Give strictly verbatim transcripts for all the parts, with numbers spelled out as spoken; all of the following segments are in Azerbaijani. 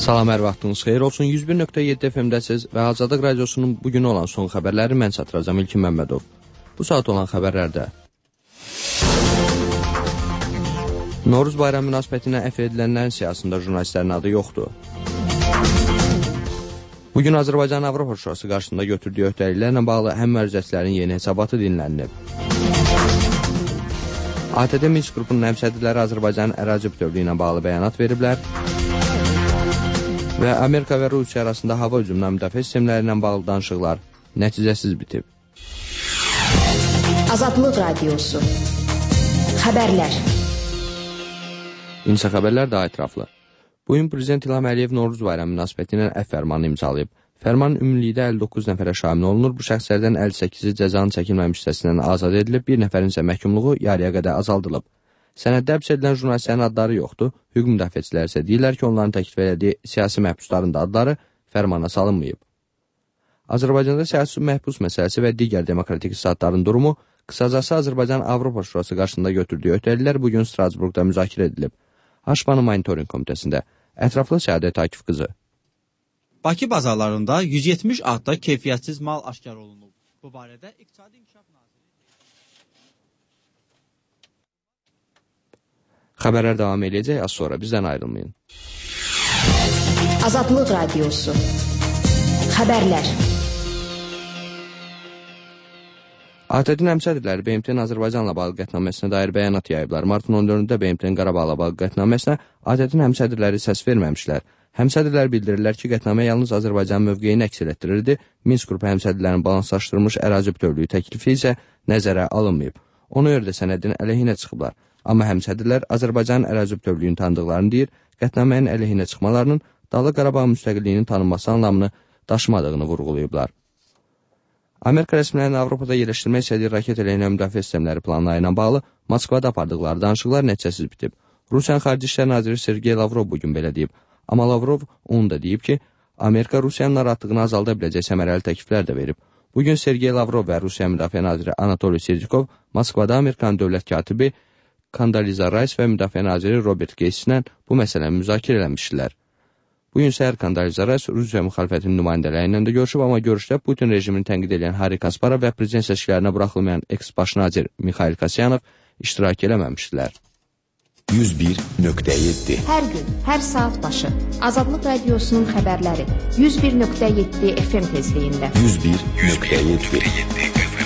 Salam, hər vaxtınız xeyir olsun. yüz bir nöqtə yeddi F M-dəsiz və Azadlıq Radiosunun bugün olan son xəbərləri mən çatdıracağam İlkin Məmmədov. Bu saat olan xəbərlərdə Novruz bayramı münasibətinə əfv edilənlərin siyasında jurnalistlərin adı yoxdur. Bugün Azərbaycan Avropa Şurası qarşısında götürdüyü öhdəliklərlə bağlı həm məruzətlərin yeni hesabatı dinlənilib. A T D Minsk qrupunun həmsədrləri Azərbaycanın ərazi bütövlüyü ilə bağlı bəyanat veriblər. Və Amerika və Rusiya arasında hava hücumuna müdafiə sistemləri ilə bağlı danışıqlar nəticəsiz bitib. Azadlıq Radiosu Xəbərlər. İnsə xəbərlər daha ətraflı. Bugün Prezident İlham Əliyev Novruz bayramı münasibətilə əfv fərmanını imzalayıb. Fərman ümumilikdə əlli doqquz nəfərə şamil olunur. Bu şəxslərdən əlli səkkizi cəzanın çəkilməmiş hissəsindən azad edilib, bir nəfərin isə məhkumluğu yarıya qədər azaldılıb. Sənəddə həbs edilən jurnalistlərin adları yoxdur. Hüquq müdafiəçilər isə deyirlər ki, onların təklif elədiyi siyasi məhbusların da adları fərmana salınmayıb. Azərbaycanda siyasi məhbus məsələsi və digər demokratik islahatların durumu, qısacası Azərbaycan Avropa Şurası qarşısında götürdüyü öhdəliklər bugün Strasburqda müzakirə edilib. Haşbanı Monitoring Komitəsində. Ətraflı Səadət Akif qızı. Bakı bazarlarında yüz yetmiş adda keyfiyyətsiz mal aşkar olunub. Bu barədə İqtisadi İnkişaf Naziri... Xəbərlər davam edəcək, az sonra bizdən ayrılmayın. Azadlıq Radiosu Xəbərlər. A T D-nin həmsədrləri B M T-nin Azərbaycanla bağlı qətnaməsinə dair bəyanat yayıblar. Martın on dördündə B M T-nin Qarabağla bağlı qətnaməsinə A T D-nin həmsədrləri səs verməmişlər. Həmsədrlər bildirirlər ki, qətnamə yalnız Azərbaycanın mövqeyini əks etdirirdi. Minsk qrupu həmsədrlərin balanslaşdırılmış ərazi bütövlüyü təklifi isə nəzərə alınmayıb. Ona görə də sənədin əleyhinə çıxıblar. Amma həmsədrlər Azərbaycanın ərazi bütövlüyünü tanıdıqlarını deyir, qətnamənin əleyhinə çıxmalarının Dağlıq Qarabağ müstəqilliyinin tanınması anlamını daşımadığını vurğulayıblar. Amerika rəsmilərinin Avropada yerləşdirmək istədiyi raket əleyhinə müdafiə sistemləri planları ilə bağlı Moskvada apardıqları danışıqlar nəticəsiz bitib. Rusiyanın Xarici İşlər Naziri Sergey Lavrov bugün belə deyib. Amma Lavrov onu da deyib ki, Amerika Rusiyanın narahatlığını azalda biləcək səmərəli təkliflər də verib. Bugün Sergey Lavrov və Rusiya Müdafiə Naziri Anatoliy Serjikov Moskvada Amerikanın dövlət katibi Kandaliza Rice və Müdafiə Naziri Robert Gates ilə bu məsələni müzakirə eləmişdilər. Bugün səhər Kandaliza Rice Rusiya müxalifətinin nümayəndələri ilə də görüşüb, amma görüşdə Putin rejimini tənqid edən Hari Kasparov və prezident seçkilərinə buraxılmayan eks-baş nazir Mikhail Kasyanov iştirak eləməmişdilər. yüz bir nöqtə yeddi Hər gün, hər saat başı Azadlıq Radiosunun xəbərləri yüz bir nöqtə yeddi F M tezliyində. yüz bir nöqtə yeddi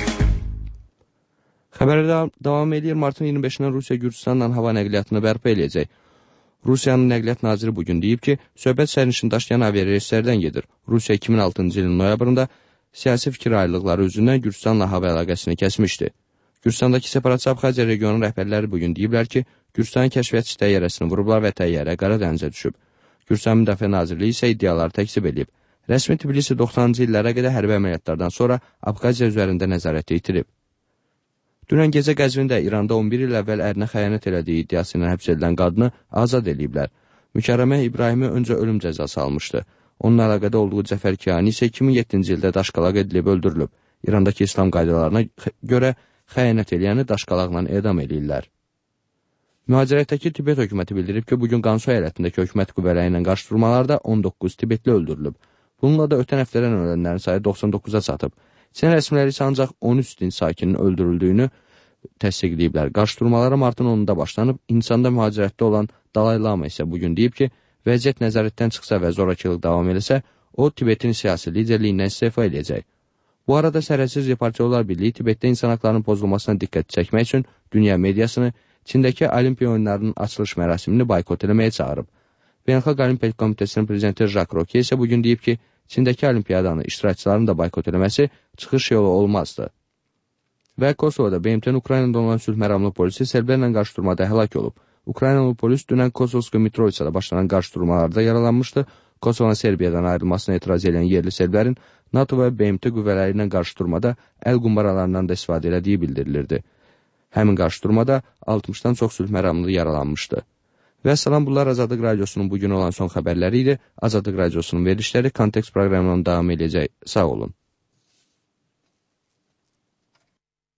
Xəbərdə davam edir. Martın iyirmi beşindən Rusiya Gürcüstanla hava nəqliyyatını bərpa eləyəcək. Rusiyanın nəqliyyat naziri bugün deyib ki, söhbət sərnişin daşıyan aviareyslərdən gedir. Rusiya iki min altıncı ilin noyabrında siyasi fikir ayrılıqları üzündən Gürcüstanla hava əlaqəsini kəsmişdi. Gürcüstandakı separatçı Abxaziya regionunun rəhbərləri bugün deyiblər ki, Gürcüstanın kəşfiyyatçı təyyarəsini vurublar və təyyarə Qara dənizə düşüb. Gürcüstan Müdafiə Nazirliyi isə iddiaları təkzib edib. Rəsmi Tbilisi doxsanıncı illərə qədər hərbi əməliyyatlardan sonra Abxaziya üzərində nəzarəti itirib. Dünən gecə Qəzvində İranda on bir il əvvəl ərinə xəyanət elədiyi iddiası ilə həbs edilən qadını azad ediblər. Mükərrəmə İbrahimi öncə ölüm cəzası almışdı. Onun əlaqədə olduğu Cəfər Kiyani isə iki min yeddinci ildə daşqalaq edilib öldürülüb. İrandakı İslam qaydalarına görə xəyanət eləyəni daşqalaqla edam eləyirlər. Mühacirətdəki Tibet hökuməti bildirib ki, bugün Qansu əyalətindəki hökumət qüvvələri ilə qarşıdurmalarda on doqquz Tibetli öldürülüb. Bununla da ötən həftədən ölənlərin sayı doxsan doqquza çatıb. Çin rəsmiləri isə ancaq on üç din sakinin öldürüldüyünü təsdiqləyiblər. Qarşıdurmalara martın onunda başlanıb, insanda mühacirətdə olan Dalai Lama isə bugün deyib ki, vəziyyət nəzarətdən çıxsa və zorakılıq davam eləsə, o Tibetin siyasi liderliyindən istifa edəcək. Bu arada Sərhədsiz Reportyorlar Birliyi Tibetdə insan haqlarının pozulmasına diqqət çəkmək üçün dünya mediasını Çindəki Olimpiya oyunlarının açılış mərasimini boykot eləməyə çağırıb. Beynəlxalq Olimpiya Komitəsinin prezidenti Jacques Roquet isə bugün deyib ki, Çindəki olimpiyadanı iştirakçıların da boykot eləməsi çıxış yolu olmazdı. Və Kosovada B M T-nin Ukraynada olan sülh məramlı polisi serblərlə qarşıdurmada həlak olub. Ukraynalı polis dünən Kosovska Mitrovicada başlanan qarşıdurmalarda yaralanmışdı. Kosovun Serbiyadan ayrılmasına etiraz edən yerli serblərin NATO və B M T qüvvələri ilə qarşıdurmada əl qumbaralarından da istifadə elədiyi bildirilirdi. Həmin qarşıdurmada altmışdan çox sülh məramlı yaralanmışdı. Və salam, bunlar Azadlıq Radiosunun bugün olan son xəbərləri idi. Azadlıq Radiosunun verilişləri Kontekst proqramından davam edəcək. Sağ olun.